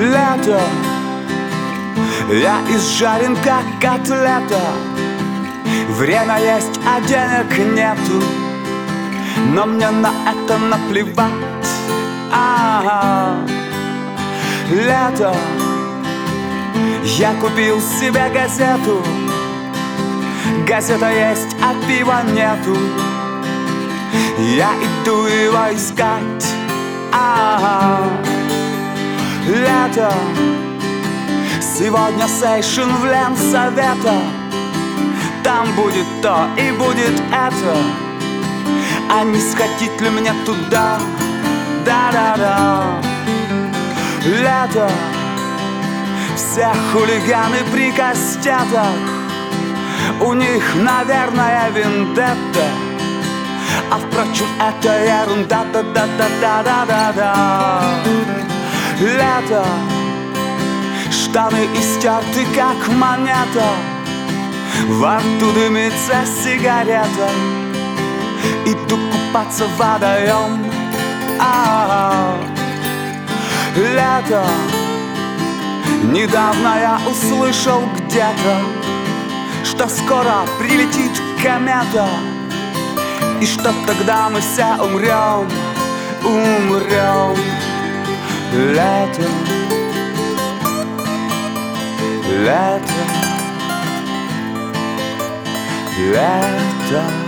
Лето, я изжарен как котлета. Время есть, а денег нету, но мне на это наплевать. Лето, я купил себе газету. Газета есть, а пива нету. Я иду его искать. Лето, сегодня сейшн в Ленсовета. Там будет то и будет это. А не сходить ли мне туда? Да-да-да. Лето, все хулиганы при кастетах. У них, наверное, вендетта. А впрочем, это ерунда. Да-да-да-да-да-да-да. Лето, штаны истерты, как монета. Во рту дымится сигарета. Иду купаться в водоем. Лето, недавно я услышал где-то, что скоро прилетит комета, и что тогда мы все умрем. Лето, лето, лето.